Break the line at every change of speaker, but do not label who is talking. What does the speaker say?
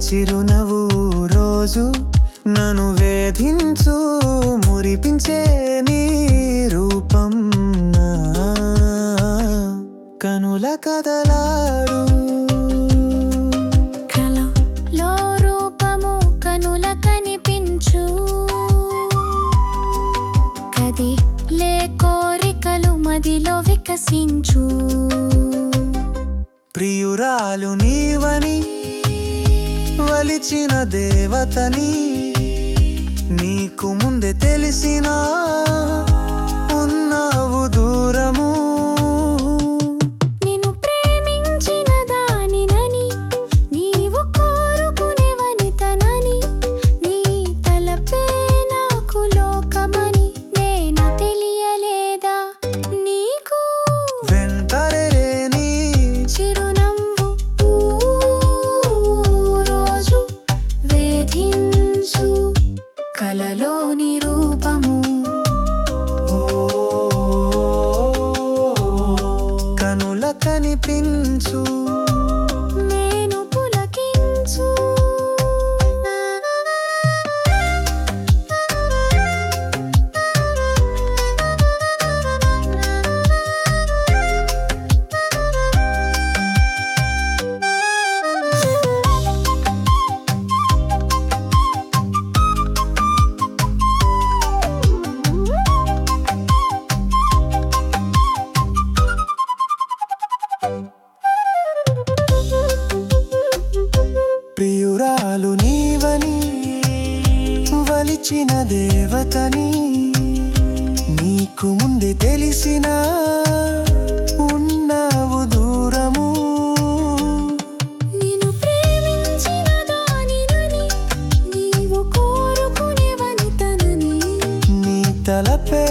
చిరునవ్వు రోజు నన్ను వేధించు మురిపించే నీ రూపం నా కనుల కదలాడు
కలలో రూపము కనుల కనిపించు కదిలే కోరికలు మదిలో వికసించు
ప్రియురాలు నీవని వలిచిన దేవతని నీకు ముందే తెలిసినా ఉన్నావు దూరము
నిన్ను ప్రేమించిన దానినని నీవు కోరుకునే వనితనని నీ తలపే నాకు లోకమని నేను తెలియలేదా నీకు
వెంటరేని
చిరునవ్వు రోజు వేధించు కలలోని రూపము
కనుల కనిపించు
నేను పులకించు
ప్రియురాలు నీవని వలిచిన దేవతని నీకు ముందే తెలిసినా ఉన్నావు దూరము
నిన్ను ప్రేమించిన దానినని నీవు కోరుకునే వనితనని
నీ తలపే